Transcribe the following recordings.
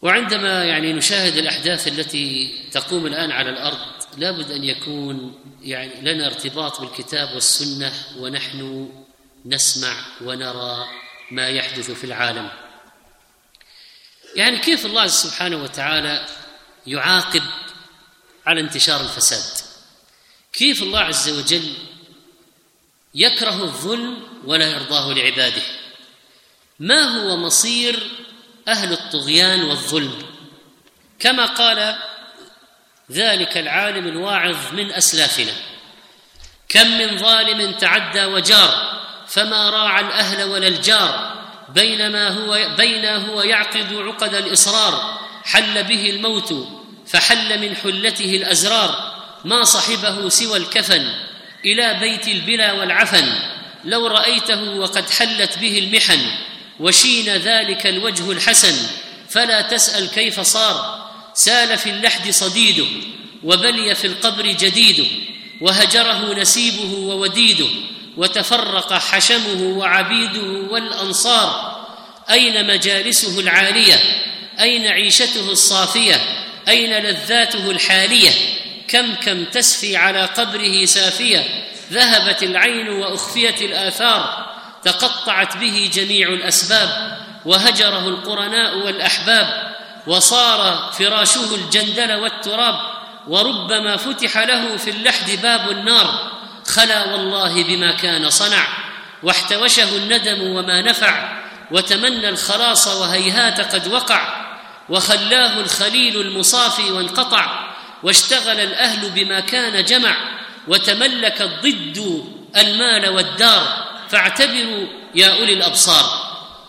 وعندما نشاهد الأحداث التي تقوم الآن على الأرض لابد أن يكون لنا ارتباط بالكتاب والسنة ونحن نسمع ونرى ما يحدث في العالم. كيف الله سبحانه وتعالى يعاقب على انتشار الفساد؟ كيف الله عز وجل يكره الظلم ولا يرضاه لعباده؟ ما هو مصير أهل الطغيان والظلم؟ كما قال ذلك العالم الواعظ من أسلافنا: كم من ظالم تعدى وجار فما راعى الأهل ولا الجار، بينا هو يعقد عقد الإصرار، حل به الموت فحل من حلته الأزرار، ما صحبه سوى الكفن إلى بيت البلا والعفن، لو رأيته وقد حلت به المحن، وشين ذلك الوجه الحسن، فلا تسأل كيف صار، سال في اللحد صديده وبلي في القبر جديده، وهجره نسيبه ووديده، وتفرق حشمه وعبيده والأنصار، أين مجالسه العالية؟ أين عيشته الصافية؟ أين لذاته الحالية؟ كم تسفي على قبره سافية، ذهبت العين وأخفيت الآثار، تقطعت به جميع الأسباب، وهجره القرناء والأحباب، وصار فراشه الجندل والتراب، وربما فتح له في اللحد باب النار، خلا والله بما كان صنع، واحتوشه الندم وما نفع، وتمنى الخلاص وهيهات قد وقع، وخلاه الخليل المصافي وانقطع، واشتغل الأهل بما كان جمع، وتملك الضد المال والدار، فاعتبروا يا أولي الأبصار.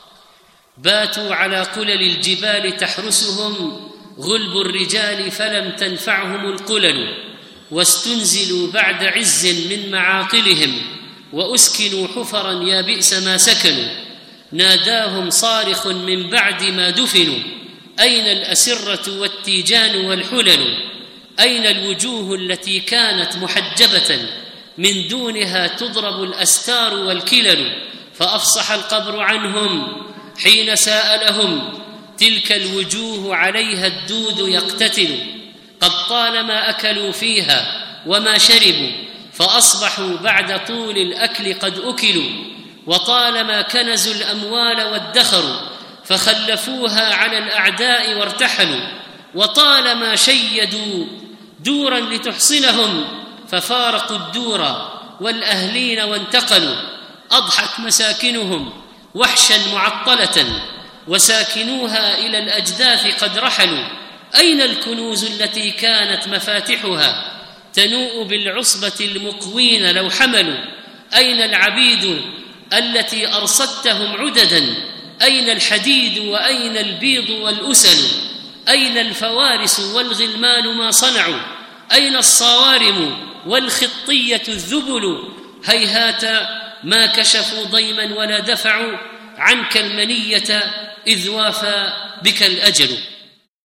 باتوا على قلل الجبال تحرسهم غلب الرجال، فلم تنفعهم القلل، واستنزلوا بعد عز من معاقلهم، وأسكنوا حفرا يا بئس ما سكنوا، ناداهم صارخ من بعد ما دفنوا، أين الأسرة والتيجان والحلل؟ أين الوجوه التي كانت محجبة من دونها تضرب الأستار والكلل؟ فأفصح القبر عنهم حين سألهم، تلك الوجوه عليها الدود يقتتل، قد طالما أكلوا فيها وما شربوا، فأصبحوا بعد طول الأكل قد أكلوا، وطالما كنزوا الأموال وادخروا، فخلفوها على الأعداء وارتحلوا، وطالما شيدوا دورا لتحصنهم، ففارقوا الدور والأهلين وانتقلوا، أضحت مساكنهم وحشا معطلة، وساكنوها إلى الأجداث قد رحلوا، أين الكنوز التي كانت مفاتحها تنوء بالعصبة المقوين لو حملوا؟ أين العبيد التي أرصدتهم عددا؟ أين الحديد وأين البيض والأسل؟ أين الفوارس والغلمان ما صنعوا؟ أين الصوارم والخطية الذبل؟ هيهات ما كشفوا ضيما ولا دفعوا عنك المنية إذ وافى بك الأجل.